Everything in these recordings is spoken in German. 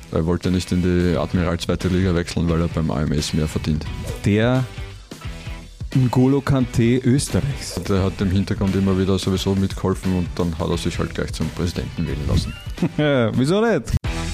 Er wollte nicht in die Admiral 2. Liga wechseln, weil er beim AMS mehr verdient. Der N'Golo Kanté Österreichs. Der hat im Hintergrund immer wieder sowieso mitgeholfen und dann hat er sich halt gleich zum Präsidenten wählen lassen. Ja, wieso nicht?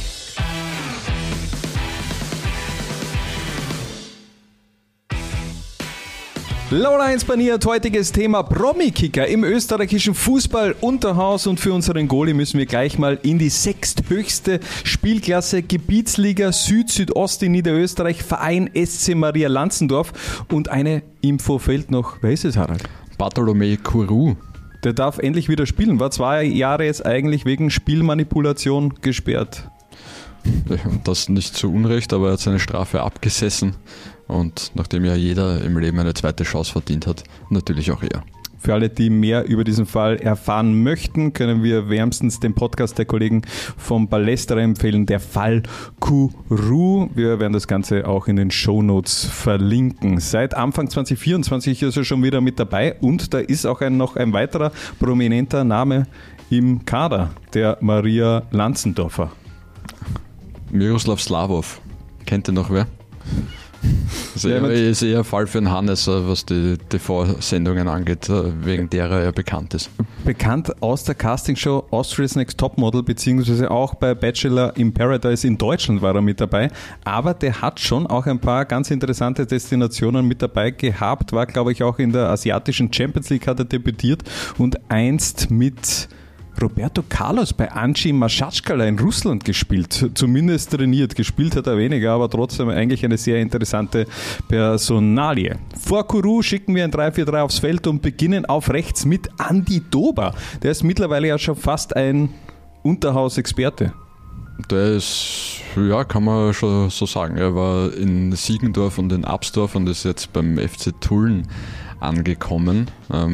Lola 1 paniert, heutiges Thema Promi-Kicker im österreichischen Fußball-Unterhaus und für unseren Goalie müssen wir gleich mal in die 6. höchste Spielklasse Gebietsliga Süd-Südost in Niederösterreich, Verein SC Maria Lanzendorf und eine Info fehlt noch, wer ist es, Harald? Bartolomé Kourou. Der darf endlich wieder spielen, war 2 Jahre jetzt eigentlich wegen Spielmanipulation gesperrt. Das nicht zu Unrecht, aber er hat seine Strafe abgesessen. Und nachdem ja jeder im Leben eine zweite Chance verdient hat, natürlich auch er. Für alle, die mehr über diesen Fall erfahren möchten, können wir wärmstens den Podcast der Kollegen vom Ballesterer empfehlen, der Fall Kourou. Wir werden das Ganze auch in den Shownotes verlinken. Seit Anfang 2024 ist er schon wieder mit dabei und da ist auch noch ein weiterer prominenter Name im Kader, der Maria Lanzendorfer. Miroslav Slavov. Kennt ihr noch wer? Also ist eher ein Fall für den Hannes, was die TV-Sendungen angeht, wegen derer er bekannt ist. Bekannt aus der Castingshow Austria's Next Topmodel, beziehungsweise auch bei Bachelor in Paradise in Deutschland war er mit dabei. Aber der hat schon auch ein paar ganz interessante Destinationen mit dabei gehabt, war glaube ich auch in der asiatischen Champions League hat er debütiert und einst mit Roberto Carlos bei Anji Maschatschkala in Russland gespielt, zumindest trainiert. Gespielt hat er weniger, aber trotzdem eigentlich eine sehr interessante Personalie. Vor Kourou schicken wir ein 3-4-3 aufs Feld und beginnen auf rechts mit Andi Dober. Der ist mittlerweile ja schon fast ein Unterhausexperte. Der ist, ja, kann man schon so sagen. Er war in Siegendorf und in Absdorf und ist jetzt beim FC Tulln angekommen.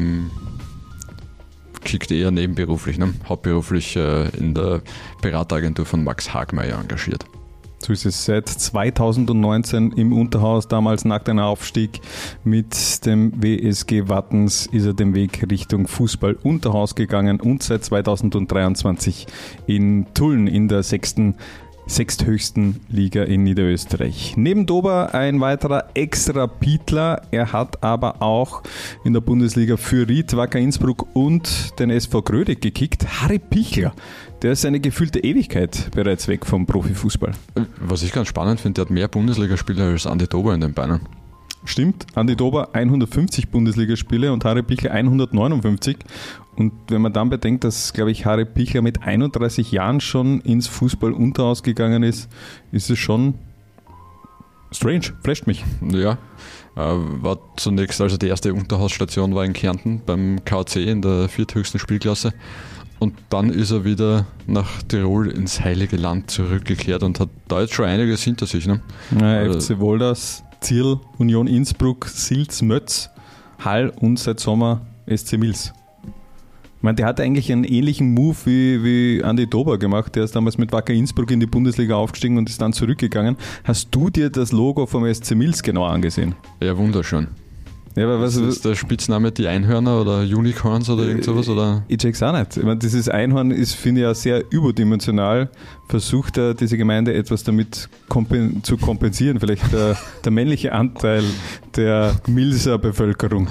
Kickt eher nebenberuflich, ne? Hauptberuflich in der Berateragentur von Max Hagmeier engagiert. So ist es seit 2019 im Unterhaus, damals nach dem Aufstieg mit dem WSG Wattens ist er den Weg Richtung Fußball-Unterhaus gegangen und seit 2023 in Tulln in der 6. Liga in Niederösterreich. Neben Dober ein weiterer Extra-Pietler. Er hat aber auch in der Bundesliga für Ried, Wacker Innsbruck und den SV Grödig gekickt. Harry Pichler, der ist eine gefühlte Ewigkeit bereits weg vom Profifußball. Was ich ganz spannend finde, der hat mehr Bundesligaspiele als Andi Dober in den Beinen. Stimmt, Andi Dober 150 Bundesligaspiele und Harry Pichler 159. Und wenn man dann bedenkt, dass, glaube ich, Harry Pichler mit 31 Jahren schon ins Fußball-Unterhaus gegangen ist, ist es schon strange, flasht mich. Ja, war zunächst, also die erste Unterhausstation war in Kärnten beim KC in der 4. höchsten Spielklasse. Und dann ist er wieder nach Tirol ins Heilige Land zurückgekehrt und hat da jetzt schon einiges hinter sich. Ne? Ja, FC Wolders, Zierl, Union Innsbruck, Silz, Mötz, Hall und seit Sommer SC Mills. Ich meine, der hat eigentlich einen ähnlichen Move wie Andi Dober gemacht. Der ist damals mit Wacker Innsbruck in die Bundesliga aufgestiegen und ist dann zurückgegangen. Hast du dir das Logo vom SC Mills genau angesehen? Ja, wunderschön. Ja, aber was ist der Spitzname die Einhörner oder Unicorns oder irgend sowas? Oder? Ich check's auch nicht. Ich meine, dieses Einhorn ist, finde ich, ja sehr überdimensional. Versucht er, diese Gemeinde etwas damit zu kompensieren. Vielleicht der männliche Anteil der Milser Bevölkerung.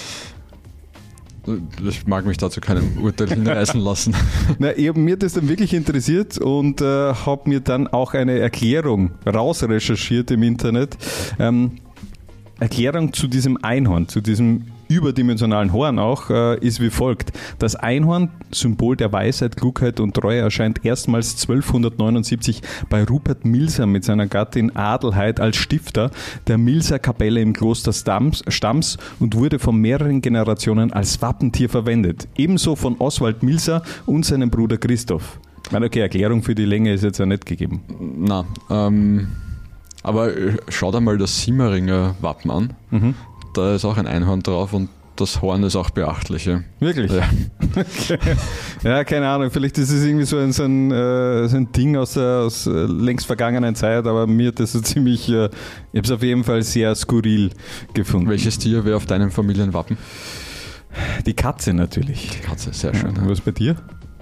Ich mag mich dazu keinem Urteil hinreißen lassen. Mir hat das dann wirklich interessiert und habe mir dann auch eine Erklärung rausrecherchiert im Internet. Erklärung zu diesem Einhorn, zu diesem überdimensionalen Horn auch, ist wie folgt. Das Einhorn, Symbol der Weisheit, Klugheit und Treue, erscheint erstmals 1279 bei Rupert Milser mit seiner Gattin Adelheid als Stifter der Milser Kapelle im Kloster Stams und wurde von mehreren Generationen als Wappentier verwendet. Ebenso von Oswald Milser und seinem Bruder Christoph. Ich meine, okay, Erklärung für die Länge ist jetzt ja nicht gegeben. Na, aber schau dir mal das Simmeringer Wappen an. Mhm. Da ist auch ein Einhorn drauf und das Horn ist auch beachtlich. Ja. Wirklich? Ja. Okay. Ja, keine Ahnung. Vielleicht ist es irgendwie so ein Ding aus längst vergangenen Zeit, aber mir hat das so ziemlich, ich habe es auf jeden Fall sehr skurril gefunden. Welches Tier wäre auf deinem Familienwappen? Die Katze natürlich. Die Katze, sehr schön. Ja. Was bei dir?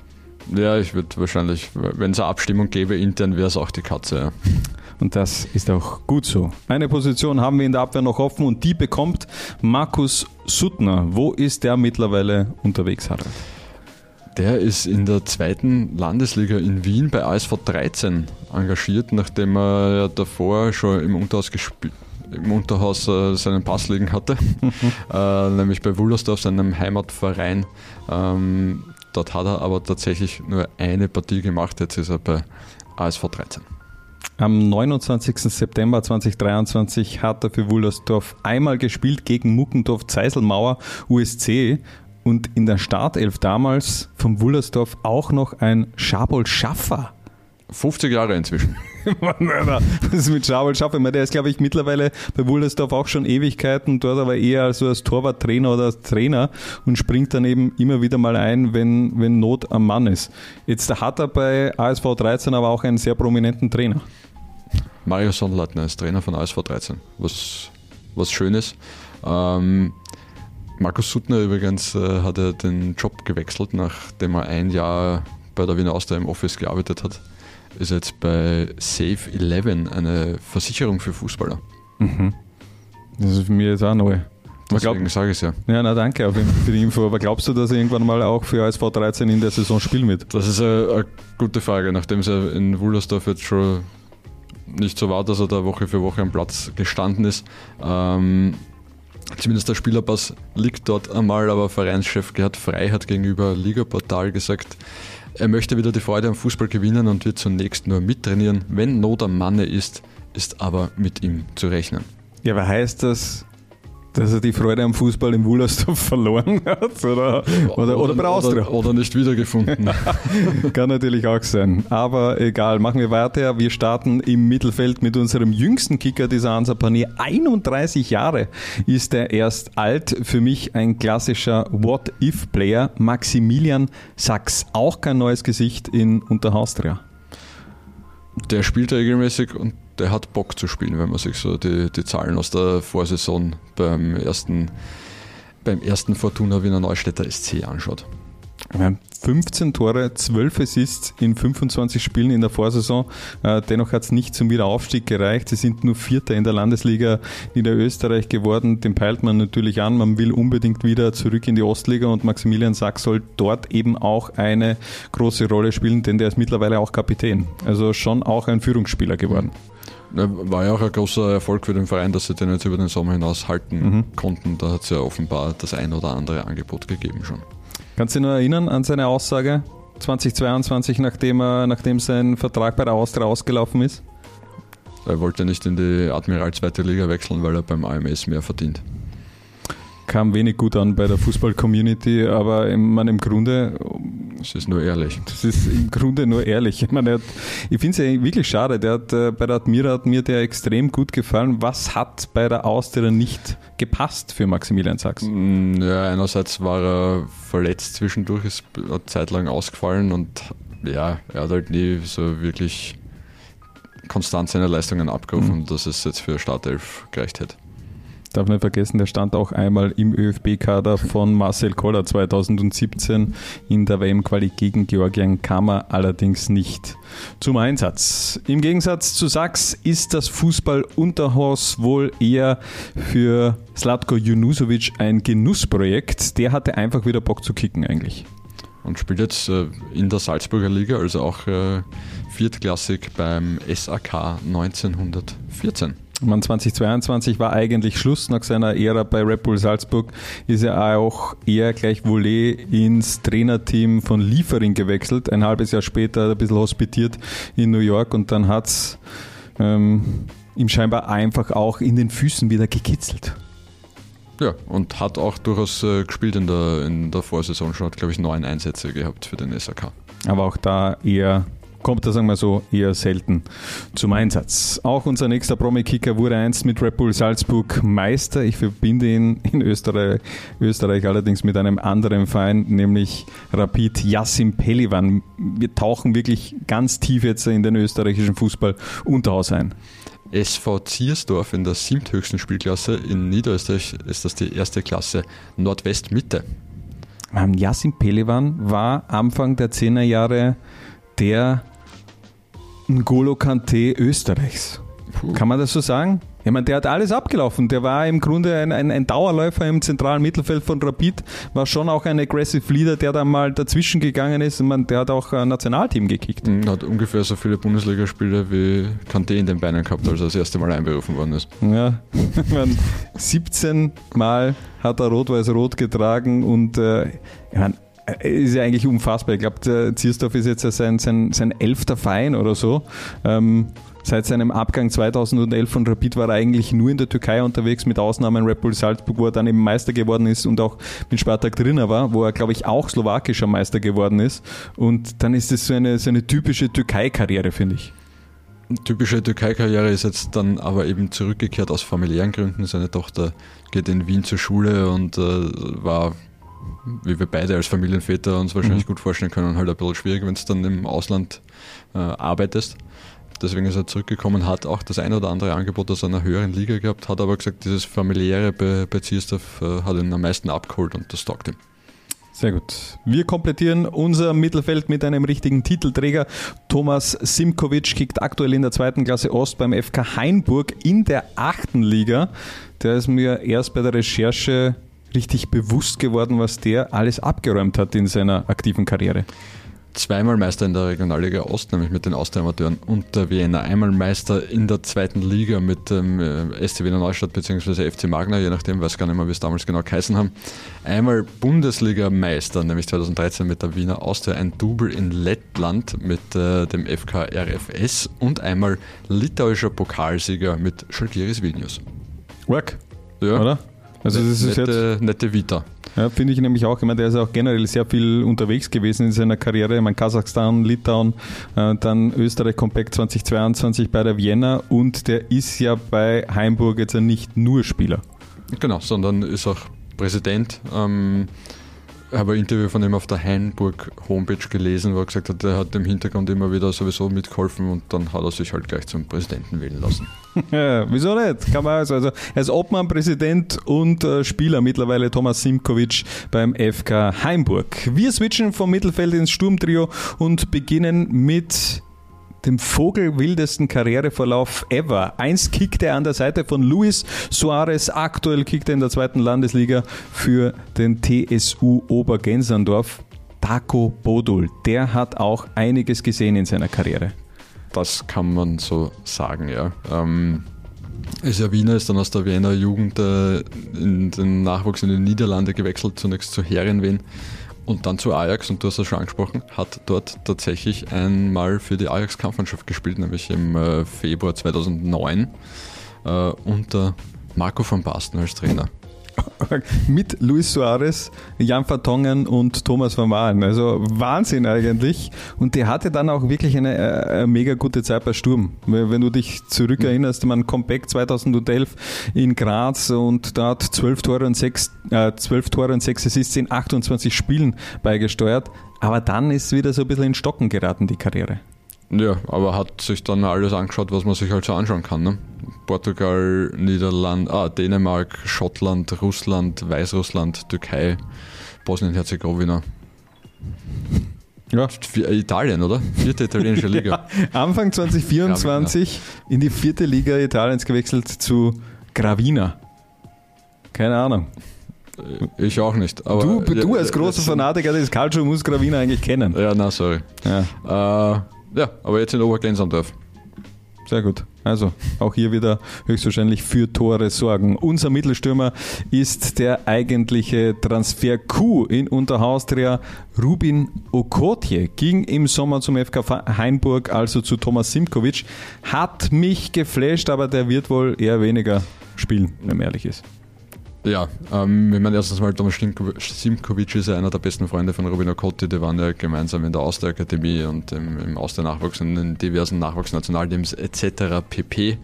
Ja, ich würde wahrscheinlich, wenn es eine Abstimmung gäbe, intern wäre es auch die Katze. Ja. Und das ist auch gut so. Eine Position haben wir in der Abwehr noch offen und die bekommt Markus Suttner. Wo ist der mittlerweile unterwegs, Harald? Der ist in der 2. Landesliga in Wien bei ASV 13 engagiert, nachdem er ja davor schon im Unterhaus seinen Pass liegen hatte, nämlich bei Wullersdorf, seinem Heimatverein. Dort hat er aber tatsächlich nur eine Partie gemacht, jetzt ist er bei ASV 13. Am 29. September 2023 hat er für Wullersdorf einmal gespielt gegen Muckendorf-Zeiselmauer USC und in der Startelf damals vom Wullersdorf auch noch ein Schabol Schaffer. 50 Jahre inzwischen. Was ist mit Schabol Schaffer? Der ist, glaube ich, mittlerweile bei Wullersdorf auch schon Ewigkeiten, dort aber eher so als Torwarttrainer oder als Trainer und springt dann eben immer wieder mal ein, wenn Not am Mann ist. Jetzt hat er bei ASV 13 aber auch einen sehr prominenten Trainer. Mario Sonnleitner ist Trainer von ASV 13, was schön ist. Markus Suttner übrigens hat er den Job gewechselt, nachdem er ein Jahr bei der Wiener Austria im Office gearbeitet hat. Ist jetzt bei Safe 11, eine Versicherung für Fußballer. Mhm. Das ist für mich jetzt auch neu. Deswegen sage ich es ja. Ja, na danke für die Info. Aber glaubst du, dass er irgendwann mal auch für ASV 13 in der Saison spielen wird? Das ist eine gute Frage, nachdem es ja in Wullersdorf jetzt schon nicht so war, dass er da Woche für Woche am Platz gestanden ist. Zumindest der Spielerpass liegt dort einmal, aber Vereinschef Gerhard Frey hat gegenüber Liga-Portal gesagt, er möchte wieder die Freude am Fußball gewinnen und wird zunächst nur mittrainieren. Wenn Not am Manne ist aber mit ihm zu rechnen. Ja, aber heißt das, dass er die Freude am Fußball im Wullersdorf verloren hat? Oder bei Austria? Oder nicht wiedergefunden. Kann natürlich auch sein. Aber egal, machen wir weiter. Wir starten im Mittelfeld mit unserem jüngsten Kicker dieser Hansa-Panier. 31 Jahre ist er erst alt. Für mich ein klassischer What-If-Player. Maximilian Sachs. Auch kein neues Gesicht in Unterhaustria. Der spielt regelmäßig und der hat Bock zu spielen, wenn man sich so die Zahlen aus der Vorsaison beim ersten Fortuna Wiener Neustädter SC anschaut. 15 Tore, 12 Assists in 25 Spielen in der Vorsaison. Dennoch hat es nicht zum Wiederaufstieg gereicht. Sie sind nur Vierter in der Landesliga Niederösterreich geworden. Den peilt man natürlich an. Man will unbedingt wieder zurück in die Ostliga und Maximilian Sachs soll dort eben auch eine große Rolle spielen, denn der ist mittlerweile auch Kapitän. Also schon auch ein Führungsspieler geworden. War ja auch ein großer Erfolg für den Verein, dass sie den jetzt über den Sommer hinaus halten konnten. Da hat es ja offenbar das ein oder andere Angebot gegeben schon. Kannst du dich noch erinnern an seine Aussage 2022, nachdem sein Vertrag bei der Austria ausgelaufen ist? Er wollte nicht in die Admiral 2. Liga wechseln, weil er beim AMS mehr verdient. Kam wenig gut an bei der Fußball-Community, aber im Grunde... Das ist nur ehrlich. Das ist im Grunde nur ehrlich. Ich finde es ja wirklich schade. Bei der Admira hat mir der extrem gut gefallen. Was hat bei der Austria nicht gepasst für Maximilian Sachs? Ja, einerseits war er verletzt zwischendurch, ist eine Zeit lang ausgefallen und ja, er hat halt nie so wirklich konstant seine Leistungen abgerufen, dass es jetzt für Startelf gereicht hätte. Darf nicht vergessen, der stand auch einmal im ÖFB-Kader von Marcel Koller 2017 in der WM-Quali gegen Georgien, kam er allerdings nicht zum Einsatz. Im Gegensatz zu Sachs ist das Fußball-Unterhaus wohl eher für Zlatko Junusovic ein Genussprojekt. Der hatte einfach wieder Bock zu kicken eigentlich. Und spielt jetzt in der Salzburger Liga, also auch viertklassig beim SAK 1914. 2022 war eigentlich Schluss. Nach seiner Ära bei Red Bull Salzburg ist er auch eher gleich Volé ins Trainerteam von Liefering gewechselt. Ein halbes Jahr später ein bisschen hospitiert in New York und dann hat es ihm scheinbar einfach auch in den Füßen wieder gekitzelt. Ja, und hat auch durchaus gespielt in der Vorsaison schon, hat glaube ich 9 Einsätze gehabt für den SAK. Aber auch da kommt er, sagen wir so, eher selten zum Einsatz. Auch unser nächster Promi-Kicker wurde einst mit Red Bull Salzburg Meister. Ich verbinde ihn in Österreich allerdings mit einem anderen Verein, nämlich Rapid Jassim Pelivan. Wir tauchen wirklich ganz tief jetzt in den österreichischen Fußball-Unterhaus ein. SV Ziersdorf in der 7. höchsten Spielklasse in Niederösterreich ist das die erste Klasse Nordwest-Mitte. Yassin Pehlivan war Anfang der 10er Jahre der N'Golo Kanté Österreichs. Kann man das so sagen? Ich meine, der hat alles abgelaufen. Der war im Grunde ein Dauerläufer im zentralen Mittelfeld von Rapid, war schon auch ein Aggressive Leader, der da mal dazwischen gegangen ist. Ich meine, der hat auch ein Nationalteam gekickt. Hat ungefähr so viele Bundesligaspiele wie Kanté in den Beinen gehabt, als er das erste Mal einberufen worden ist. Ja, ich meine, 17 Mal hat er Rot-Weiß-Rot getragen und ich meine, ist ja eigentlich unfassbar. Ich glaube, der Ziersdorf ist jetzt sein 11. Verein oder so. Seit seinem Abgang 2011 von Rapid war er eigentlich nur in der Türkei unterwegs, mit Ausnahmen Red Bull Salzburg, wo er dann eben Meister geworden ist und auch mit Spartak Trnava war, wo er, glaube ich, auch slowakischer Meister geworden ist. Und dann ist es so eine typische Türkei-Karriere, finde ich. Typische Türkei-Karriere ist jetzt dann aber eben zurückgekehrt aus familiären Gründen. Seine Tochter geht in Wien zur Schule und war, wie wir beide als Familienväter uns wahrscheinlich gut vorstellen können, halt ein bisschen schwierig, wenn du dann im Ausland arbeitest. Deswegen ist er zurückgekommen, hat auch das ein oder andere Angebot aus einer höheren Liga gehabt, hat aber gesagt, dieses familiäre bei Ziersdorf hat ihn am meisten abgeholt und das taugt ihm. Sehr gut. Wir komplettieren unser Mittelfeld mit einem richtigen Titelträger. Thomas Simkovic kickt aktuell in der 2. Klasse Ost beim FK Hainburg in der 8. Liga. Der ist mir erst bei der Recherche richtig bewusst geworden, was der alles abgeräumt hat in seiner aktiven Karriere. Zweimal Meister in der Regionalliga Ost, nämlich mit den Austria-Amateuren und der Vienna. Einmal Meister in der 2. Liga mit dem SC Wiener Neustadt bzw. FC Magna, je nachdem, weiß gar nicht mehr, wie es damals genau geheißen haben. Einmal Bundesliga-Meister, nämlich 2013 mit der Wiener Austria, ein Double in Lettland mit dem FK RFS und einmal litauischer Pokalsieger mit Žalgiris Vilnius. Work, ja. Oder? Also das ist nette Vita. Ja, finde ich nämlich auch. Ich meine, der ist auch generell sehr viel unterwegs gewesen in seiner Karriere. Ich meine, Kasachstan, Litauen, dann Österreich Compact 2022 bei der Vienna und der ist ja bei Hainburg jetzt nicht nur Spieler. Genau, sondern ist auch Präsident. Ich habe ein Interview von ihm auf der Hainburg-Homepage gelesen, wo er gesagt hat, er hat im Hintergrund immer wieder sowieso mitgeholfen und dann hat er sich halt gleich zum Präsidenten wählen lassen. Ja, wieso nicht? Kann man also er ist Obmann, Präsident und Spieler mittlerweile, Thomas Simkovic beim FK Hainburg. Wir switchen vom Mittelfeld ins Sturmtrio und beginnen mit dem vogelwildesten Karriereverlauf ever. Einst kickte er an der Seite von Luis Suarez, aktuell kickt er in der 2. Landesliga für den TSU Obergenserndorf. Darko Bodul, der hat auch einiges gesehen in seiner Karriere. Das kann man so sagen, ja. Ist ja Wiener, ist dann aus der Wiener Jugend in den Nachwuchs in die Niederlande gewechselt, zunächst zu Heerenveen und dann zu Ajax, und du hast es schon angesprochen, hat dort tatsächlich einmal für die Ajax-Kampfmannschaft gespielt, nämlich im Februar 2009 unter Marco van Basten als Trainer. Mit Luis Suarez, Jan Vertongen und Thomas van Maalen. Also Wahnsinn eigentlich. Und der hatte dann auch wirklich eine mega gute Zeit bei Sturm. Wenn du dich zurückerinnerst, man Compact 2011 in Graz und da hat 12 Tore und 6 Assists in 28 Spielen beigesteuert. Aber dann ist wieder so ein bisschen in Stocken geraten, die Karriere. Ja, aber hat sich dann alles angeschaut, was man sich halt so anschauen kann. Ne? Portugal, Dänemark, Schottland, Russland, Weißrussland, Türkei, Bosnien-Herzegowina. Ja. Italien, oder? 4. italienische Liga. Ja, Anfang 2024 in die 4. Liga Italiens gewechselt zu Gravina. Keine Ahnung. Ich auch nicht. Aber du als großer Fanatiker des Calcio musst Gravina eigentlich kennen. Ja, na, sorry. Ja, aber jetzt in Obergenserndorf. Sehr gut. Also auch hier wieder höchstwahrscheinlich für Tore sorgen. Unser Mittelstürmer ist der eigentliche Transfer-Coup in Unterhaustria. Rubin Okotje ging im Sommer zum FK Hainburg, also zu Thomas Simkovic. Hat mich geflasht, aber der wird wohl eher weniger spielen, wenn man ehrlich ist. Ja, wenn man erstens mal, Thomas Simkovic ist ja einer der besten Freunde von Rubin Okotje, die waren ja gemeinsam in der Austria-Akademie und im Austria-Nachwuchs und in diversen Nachwuchsnationalteams etc. pp.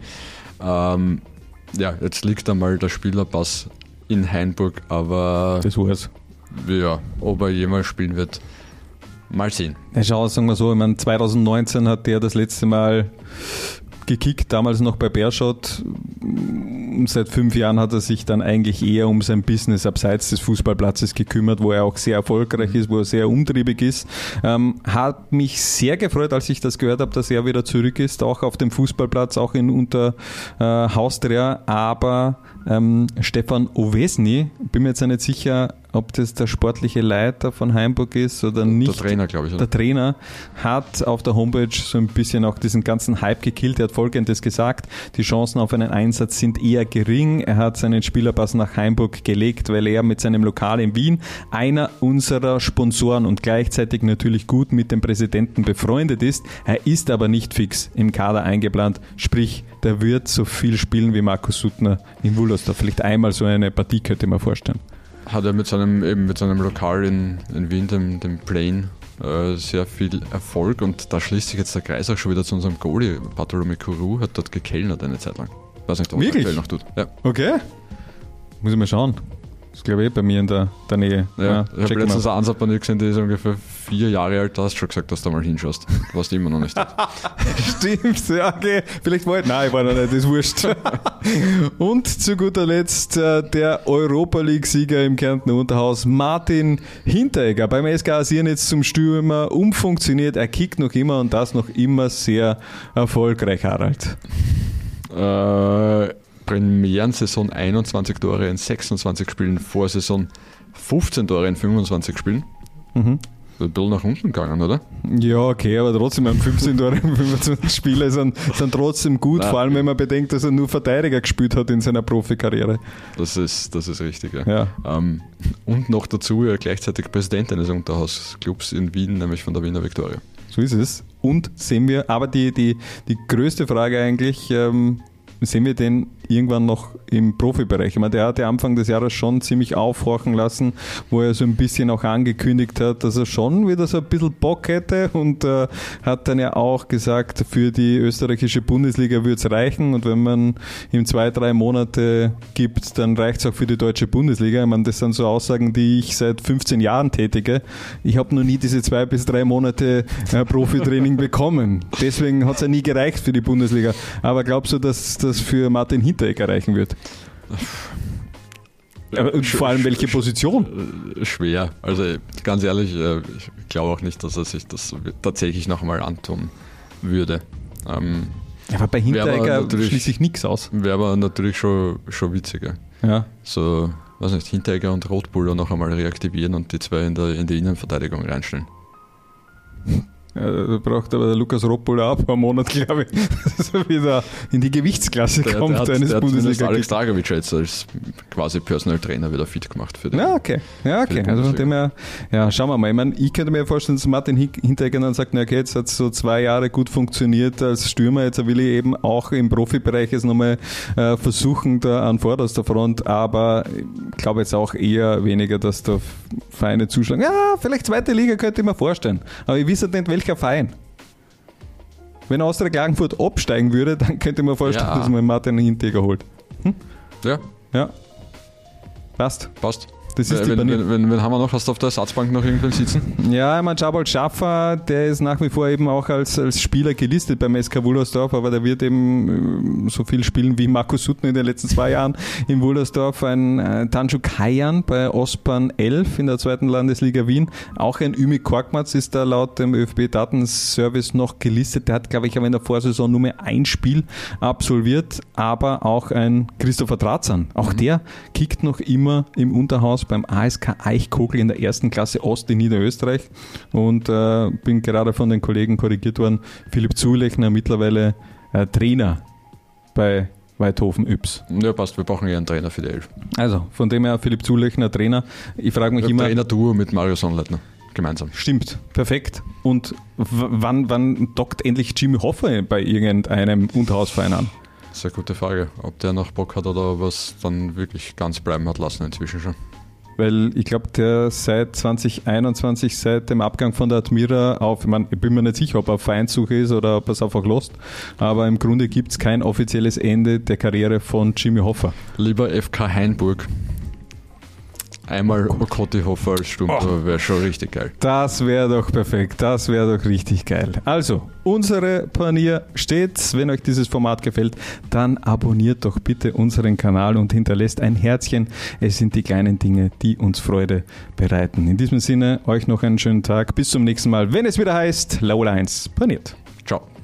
Jetzt liegt einmal der Spielerpass in Hainburg, aber das war's. Ja, ob er jemals spielen wird, mal sehen. Ja, schau, sagen wir so, ich meine, 2019 hat der das letzte Mal gekickt, damals noch bei Beerschot. Seit 5 Jahren hat er sich dann eigentlich eher um sein Business abseits des Fußballplatzes gekümmert, wo er auch sehr erfolgreich ist, wo er sehr umtriebig ist. Hat mich sehr gefreut, als ich das gehört habe, dass er wieder zurück ist, auch auf dem Fußballplatz, auch in Haustria. Aber Stefan Ovesny, bin mir jetzt nicht sicher, ob das der sportliche Leiter von Haimburg ist oder nicht. Der Trainer, glaube ich. Oder? Der Trainer hat auf der Homepage so ein bisschen auch diesen ganzen Hype gekillt. Er hat Folgendes gesagt: Die Chancen auf einen Einsatz sind eher gering. Er hat seinen Spielerpass nach Haimburg gelegt, weil er mit seinem Lokal in Wien einer unserer Sponsoren und gleichzeitig natürlich gut mit dem Präsidenten befreundet ist. Er ist aber nicht fix im Kader eingeplant. Sprich, der wird so viel spielen wie Markus Suttner in Wullersdorf. Vielleicht einmal so eine Partie, könnte ich mir vorstellen. Hat er mit seinem Lokal in Wien, dem Plane, sehr viel Erfolg, und da schließt sich jetzt der Kreis auch schon wieder zu unserem Goalie. Bartolomé Kourou hat dort gekellnert eine Zeit lang. Weiß nicht, ob er aktuell noch tut. Ja. Okay. Muss ich mal schauen. Das glaube ich bei mir in der Nähe. Ja, ich habe letztens eine Ansatz bei dir gesehen, die ist ungefähr 4 Jahre alt. Da hast du schon gesagt, dass du mal hinschaust. Du warst immer noch nicht dort. Stimmt, ja, okay. Vielleicht war ich war noch nicht, das ist wurscht. Und zu guter Letzt der Europa League-Sieger im Kärntner Unterhaus, Martin Hinteregger. Beim SK Asien jetzt zum Stürmer umfunktioniert. Er kickt noch immer und das noch immer sehr erfolgreich, Harald. Premierensaison 21 Tore in 26 Spielen, Vorsaison 15 Tore in 25 Spielen. Ein bisschen nach unten gegangen, oder? Ja, okay, aber trotzdem 15 Tore in 25 Spiele sind trotzdem gut, vor allem wenn man bedenkt, dass er nur Verteidiger gespielt hat in seiner Profikarriere. Das ist richtig, ja. Und noch dazu gleichzeitig Präsident eines Unterhausclubs in Wien, nämlich von der Wiener Viktoria. So ist es. Und sehen wir, aber die größte Frage eigentlich, sehen wir den irgendwann noch im Profibereich? Ich meine, der hat ja Anfang des Jahres schon ziemlich aufhorchen lassen, wo er so ein bisschen auch angekündigt hat, dass er schon wieder so ein bisschen Bock hätte, und hat dann ja auch gesagt, für die österreichische Bundesliga würde es reichen, und wenn man ihm 2-3 Monate gibt, dann reicht es auch für die deutsche Bundesliga. Ich meine, das sind so Aussagen, die ich seit 15 Jahren tätige. Ich habe noch nie diese 2 bis 3 Monate Profitraining bekommen. Deswegen hat es ja nie gereicht für die Bundesliga. Aber glaubst du, dass das für Martin Hinteregger reichen wird? Und vor allem welche Position? Schwer. Also ganz ehrlich, ich glaube auch nicht, dass er sich das tatsächlich noch einmal antun würde. Aber bei Hinteregger schließt sich nichts aus. Wäre aber natürlich schon witziger. Ja. So, weiß nicht, Hinteregger und Rotbuller noch einmal reaktivieren und die zwei in die Innenverteidigung reinstellen. Da braucht aber der Lukas Rotbuller auch ein paar Monate, glaube ich, dass er wieder in die Gewichtsklasse kommt eines Bundesliga. Alex Dragovic jetzt als quasi Personal Trainer wieder fit gemacht für den. Ja, okay. Also von dem her, ja, schauen wir mal. Ich meine, ich könnte mir vorstellen, dass Martin Hinteregger dann sagt, na okay, jetzt hat es so 2 Jahre gut funktioniert als Stürmer, jetzt will ich eben auch im Profibereich jetzt nochmal versuchen, da an vorderster Front, aber ich glaube jetzt auch eher weniger, dass da Vereine zuschlagen. Ja, vielleicht 2. Liga könnte ich mir vorstellen, aber ich weiß nicht, welcher Verein. Wenn Austria Klagenfurt absteigen würde, dann könnte man vorstellen, dass man Martin Hinteregger holt. Ja. Passt. Das ist wen haben wir noch? Hast du auf der Ersatzbank noch irgendwen sitzen? Ja, ich meine, Jabal Schaffer, der ist nach wie vor eben auch als Spieler gelistet beim SK Wullersdorf, aber der wird eben so viel spielen wie Markus Suttner in den letzten 2 Jahren in Wullersdorf. Ein Tanju Kayan bei Ospan 11 in der 2. Landesliga Wien. Auch ein Ümi Korkmaz ist da laut dem ÖFB-Datenservice noch gelistet. Der hat, glaube ich, in der Vorsaison nur mehr 1 Spiel absolviert, aber auch ein Christopher Dratzan. Auch der kickt noch immer im Unterhaus beim ASK Eichkogel in der 1. Klasse Ost in Niederösterreich, und bin gerade von den Kollegen korrigiert worden, Philipp Zulechner mittlerweile Trainer bei Weidhofen Yps. Ja, passt, wir brauchen ja einen Trainer für die 11. Also, von dem her Philipp Zulechner Trainer. Ich frage mich immer... Trainer-Duo mit Mario Sonnleitner gemeinsam. Stimmt, perfekt. Und wann dockt endlich Jimmy Hoffa bei irgendeinem Unterhausverein an? Das ist eine gute Frage, ob der noch Bock hat oder was dann wirklich ganz bleiben hat lassen inzwischen schon. Weil ich glaube, der seit 2021, seit dem Abgang von der Admira ich bin mir nicht sicher, ob er auf Vereinssuche ist oder ob er es einfach lost, aber im Grunde gibt es kein offizielles Ende der Karriere von Jimmy Hoffa. Lieber FK Hainburg. Einmal Okoti Hofer als Sturmtor wäre schon richtig geil. Das wäre doch perfekt, das wäre doch richtig geil. Also, unsere Panier steht. Wenn euch dieses Format gefällt, dann abonniert doch bitte unseren Kanal und hinterlässt ein Herzchen. Es sind die kleinen Dinge, die uns Freude bereiten. In diesem Sinne, euch noch einen schönen Tag. Bis zum nächsten Mal, wenn es wieder heißt, Laola 1 paniert. Ciao.